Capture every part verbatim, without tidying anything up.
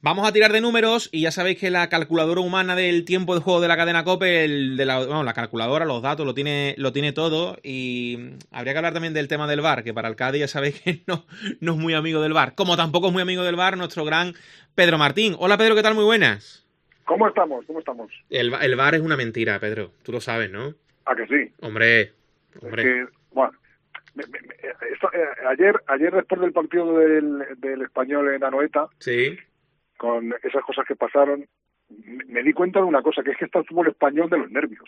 Vamos a tirar de números y ya sabéis que la calculadora humana del tiempo de juego de la cadena COPE, el de la, bueno, la calculadora, los datos, lo tiene, lo tiene todo. Y habría que hablar también del tema del V A R, que para el Cádiz ya sabéis que no, no es muy amigo del V A R. Como tampoco es muy amigo del V A R nuestro gran Pedro Martín. Hola Pedro, ¿qué tal? Muy buenas. ¿Cómo estamos? ¿Cómo estamos? El, el V A R es una mentira, Pedro. Tú lo sabes, ¿no? ¿A que sí? Hombre, hombre. Es que, bueno, me, me, me, esto, eh, ayer, ayer después del partido del, del Español en Anoeta, sí, con esas cosas que pasaron, me, me di cuenta de una cosa, que es que está el fútbol español de los nervios.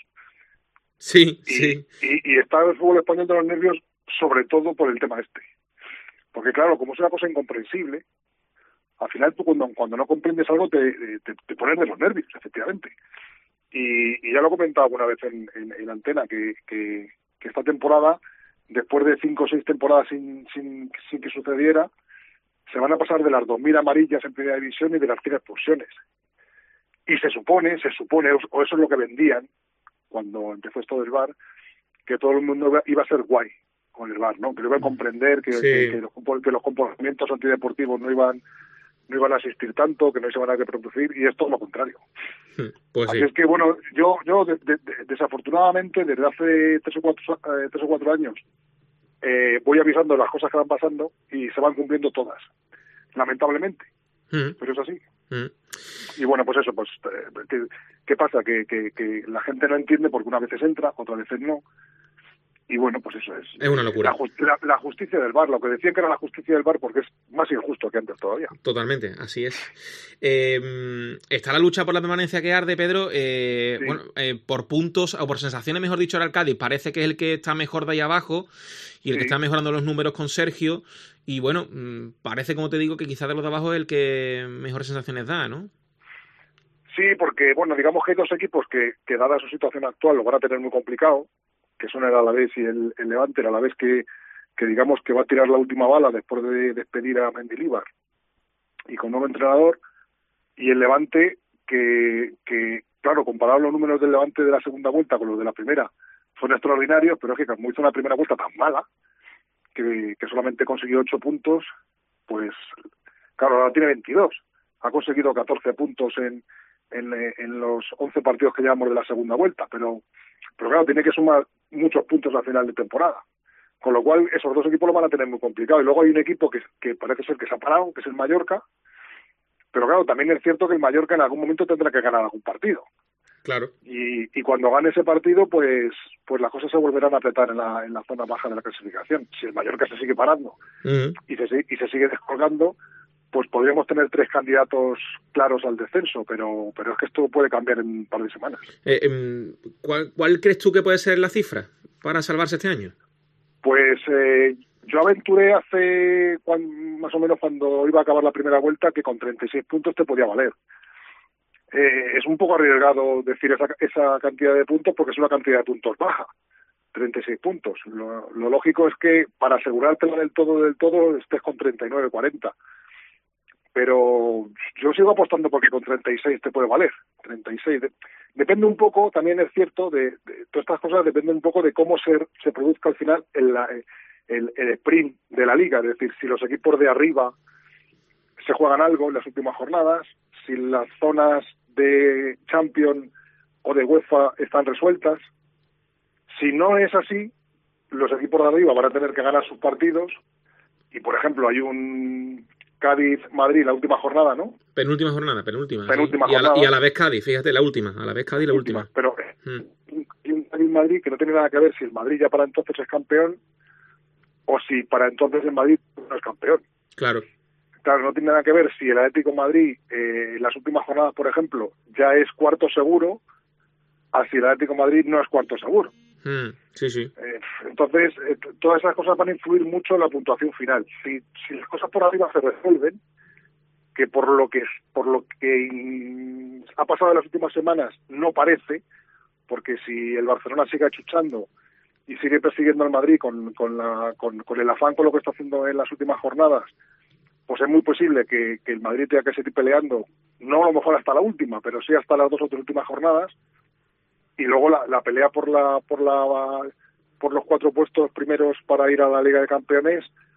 Sí, y, sí. Y, y está el fútbol español de los nervios sobre todo por el tema este. Porque claro, como es una cosa incomprensible, al final tú cuando, cuando no comprendes algo te, te, te pones de los nervios, efectivamente. Y, y ya lo he comentado alguna vez en, en, en Antena, que, que, que esta temporada, después de cinco o seis temporadas sin, sin, sin que sucediera, se van a pasar de las dos mil amarillas en primera división y de las cien expulsiones. Y se supone, se supone, o eso es lo que vendían cuando empezó esto del V A R, que todo el mundo iba a ser guay con el V A R, ¿no? Que lo iba a comprender, que, sí. que, que, los, que los comportamientos antideportivos no iban no iban a asistir tanto, que no se van a reproducir, y es todo lo contrario. Pues Así sí. es que, bueno, yo yo de, de, de, desafortunadamente, desde hace tres o cuatro, eh, tres o cuatro años, eh, voy avisando las cosas que van pasando y se van cumpliendo todas, lamentablemente. Mm. Pero es así. Mm. Y bueno, pues eso, pues, ¿qué, qué pasa? Que, que, que la gente no entiende porque unas veces entra, otras veces no. Y bueno, pues eso es. Es una locura. La, la, la justicia del V A R, lo que decían que era la justicia del V A R, porque es más injusto que antes todavía. Totalmente, así es. Eh, está la lucha por la permanencia que arde, Pedro. Eh, sí. Bueno, eh, por puntos, o por sensaciones, mejor dicho, ahora el Cádiz parece que es el que está mejor de ahí abajo y el sí. que está mejorando los números con Sergio. Y bueno, parece, como te digo, que quizás de los de abajo es el que mejores sensaciones da, ¿no? Sí, porque, bueno, digamos que hay dos equipos que, que dada su situación actual, lo van a tener muy complicado, que son el Alavés y el, el Levante. El Alavés que, que digamos que va a tirar la última bala después de despedir a Mendilibar y con nuevo entrenador, y el Levante que, que claro, comparar los números del Levante de la segunda vuelta con los de la primera son extraordinarios, pero es que como hizo una primera vuelta tan mala que, que solamente consiguió ocho puntos, pues claro, ahora tiene veintidós, ha conseguido catorce puntos en, en, en los once partidos que llevamos de la segunda vuelta, pero pero claro, tiene que sumar muchos puntos al final de temporada. Con lo cual, esos dos equipos lo van a tener muy complicado. Y luego hay un equipo que, que parece ser que se ha parado, que es el Mallorca. Pero claro, también es cierto que el Mallorca en algún momento tendrá que ganar algún partido. Claro. Y, y cuando gane ese partido, pues pues las cosas se volverán a apretar en la, en la zona baja de la clasificación. Si el Mallorca se sigue parando uh-huh. y, se, y se sigue descolgando, pues podríamos tener tres candidatos claros al descenso, pero pero es que esto puede cambiar en un par de semanas. Eh, eh, ¿cuál, ¿Cuál crees tú que puede ser la cifra para salvarse este año? Pues eh, yo aventuré hace cuando, más o menos cuando iba a acabar la primera vuelta que con treinta y seis puntos te podía valer. Eh, es un poco arriesgado decir esa, esa cantidad de puntos porque es una cantidad de puntos baja, treinta y seis puntos. Lo, lo lógico es que para asegurártela del todo, del todo, estés con treinta y nueve, cuarenta. Pero yo sigo apostando porque con treinta y seis te puede valer, treinta y seis. Depende un poco, también es cierto, de, de todas estas cosas dependen un poco de cómo se, se produzca al final el, el, el sprint de la liga, es decir, si los equipos de arriba se juegan algo en las últimas jornadas, si las zonas de Champions o de UEFA están resueltas. Si no es así, los equipos de arriba van a tener que ganar sus partidos y, por ejemplo, hay un Cádiz-Madrid, la última jornada, ¿no? Penúltima jornada, penúltima. Penúltima sí. y, jornada. A la, y a la vez Cádiz, fíjate, la última. A la vez Cádiz, la última. última. Pero hmm. y un Cádiz-Madrid que no tiene nada que ver si el Madrid ya para entonces es campeón o si para entonces el Madrid no es campeón. Claro. Claro, no tiene nada que ver si el Atlético de Madrid eh, en las últimas jornadas, por ejemplo, ya es cuarto seguro, a si el Atlético de Madrid no es cuarto seguro. Mm, sí, sí. Eh, entonces, eh, todas esas cosas van a influir mucho en la puntuación final. Si, si las cosas por arriba se resuelven, que por lo que por lo que ha pasado en las últimas semanas no parece, porque si el Barcelona sigue achuchando y sigue persiguiendo al Madrid con, con, la, con, con el afán con lo que está haciendo en las últimas jornadas, pues es muy posible que, que el Madrid tenga que seguir peleando, no a lo mejor hasta la última, pero sí hasta las dos o tres últimas jornadas, y luego la, la pelea por la por la por los cuatro puestos primeros para ir a la Liga de Campeones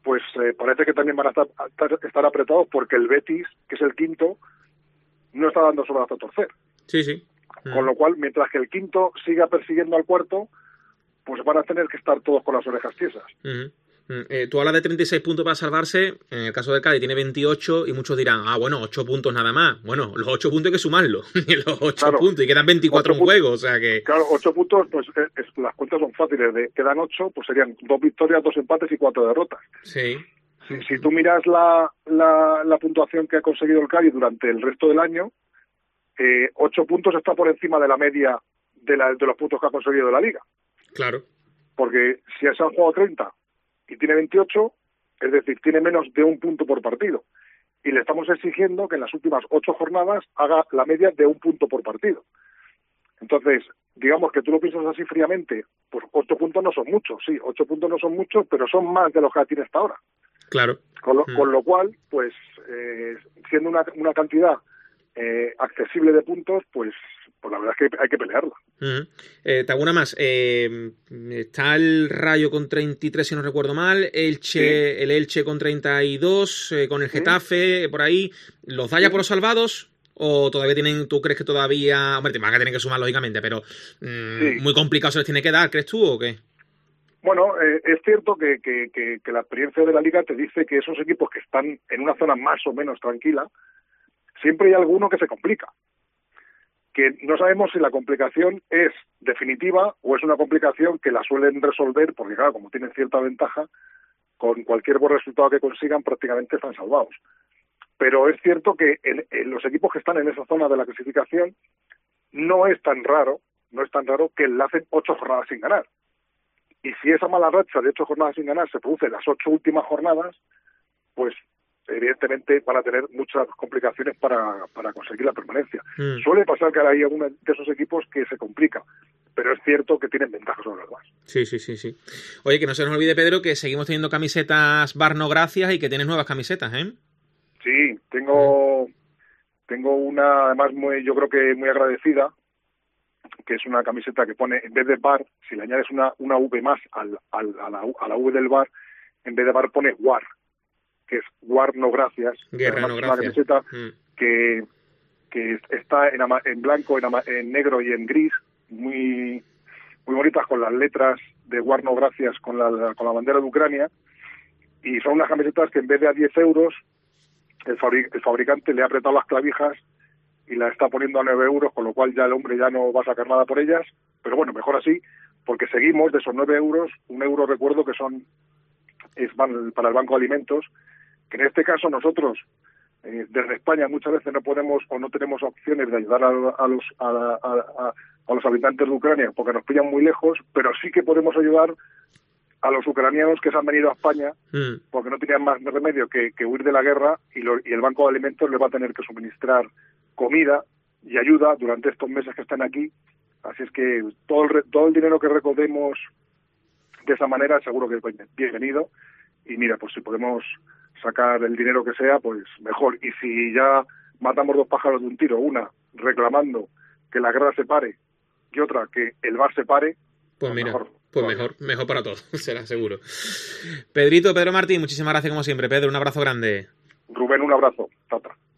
pues eh, parece que también van a estar, a estar apretados porque el Betis, que es el quinto, no está dando su brazo a torcer. Sí, sí. Mm. Con lo cual, mientras que el quinto siga persiguiendo al cuarto, pues van a tener que estar todos con las orejas tiesas. Uh-huh. Eh, tú hablas de treinta y seis puntos para salvarse, en el caso del Cádiz tiene veintiocho y muchos dirán, ah, bueno, ocho puntos nada más. Bueno, los ocho puntos hay que sumarlos, los ocho claro, puntos, y quedan veinticuatro en juego, o sea que... Claro, ocho puntos, pues es, es, las cuentas son fáciles, de, quedan ocho, pues serían dos victorias, dos empates y cuatro derrotas. Sí. Si, si tú miras la, la, la puntuación que ha conseguido el Cádiz durante el resto del año, eh, ocho puntos está por encima de la media de, la, de los puntos que ha conseguido la Liga. Claro. Porque si se han jugado treinta y tiene veintiocho, es decir, tiene menos de un punto por partido. Y le estamos exigiendo que en las últimas ocho jornadas haga la media de un punto por partido. Entonces, digamos que tú lo piensas así fríamente, pues ocho puntos no son muchos, sí, ocho puntos no son muchos, pero son más de los que tiene hasta ahora. Claro. Con lo, mm. con lo cual, pues, eh, siendo una, una cantidad eh, accesible de puntos, pues, pues la verdad es que hay que pelearla. Uh-huh. Eh, te hago una más. Eh, está el Rayo con treinta y tres, si no recuerdo mal. Elche, sí. El Elche con treinta y dos, eh, con el Getafe, sí. por ahí. ¿Los da ya sí. por los salvados? ¿O todavía tienen, tú crees que todavía... Hombre, te van a tener que sumar, lógicamente, pero mmm, sí. muy complicado se les tiene que dar, ¿crees tú o qué? Bueno, eh, es cierto que, que, que, que la experiencia de la Liga te dice que esos equipos que están en una zona más o menos tranquila, siempre hay alguno que se complica. Que no sabemos si la complicación es definitiva o es una complicación que la suelen resolver, porque claro, como tienen cierta ventaja, con cualquier buen resultado que consigan prácticamente están salvados. Pero es cierto que en, en los equipos que están en esa zona de la clasificación no es tan raro, no es tan raro que le hacen ocho jornadas sin ganar. Y si esa mala racha de ocho jornadas sin ganar se produce en las ocho últimas jornadas, pues evidentemente van a tener muchas complicaciones para, para conseguir la permanencia. Mm. Suele pasar que hay algunos de esos equipos que se complica, pero es cierto que tienen ventajas sobre los demás. Sí, sí, sí, sí. Oye, que no se nos olvide, Pedro, que seguimos teniendo camisetas Barno Gracias y que tienes nuevas camisetas, ¿eh? Sí, tengo mm. tengo una, además, muy, yo creo que muy agradecida, que es una camiseta que pone, en vez de bar, si le añades una, una V más al, al, a, la, a la V del bar, en vez de bar pone war, que es War No Gracias. Guerra No Gracias. Una camiseta mm. que, que está en, ama, en blanco, en, ama, en negro y en gris, muy muy bonitas, con las letras de War No Gracias con la, con la bandera de Ucrania, y son unas camisetas que en vez de a diez euros, el, fabric, el fabricante le ha apretado las clavijas y la está poniendo a nueve euros, con lo cual ya el hombre ya no va a sacar nada por ellas, pero bueno, mejor así, porque seguimos de esos nueve euros, un euro recuerdo que son es para el Banco de Alimentos, que en este caso nosotros eh, desde España muchas veces no podemos o no tenemos opciones de ayudar a, a los a, a, a, a los habitantes de Ucrania porque nos pillan muy lejos, pero sí que podemos ayudar a los ucranianos que se han venido a España mm. porque no tenían más remedio que, que huir de la guerra, y, lo, y el Banco de Alimentos les va a tener que suministrar comida y ayuda durante estos meses que están aquí. Así es que todo el, todo el dinero que recaudemos de esa manera seguro que es bienvenido, y mira, pues si podemos sacar el dinero que sea, pues mejor. Y si ya matamos dos pájaros de un tiro, una reclamando que la guerra se pare y otra que el bar se pare, pues, pues mira, mejor, pues mejor, mejor para todos, será seguro. Pedrito, Pedro Martín, muchísimas gracias como siempre. Pedro, un abrazo grande. Rubén, un abrazo. Tata.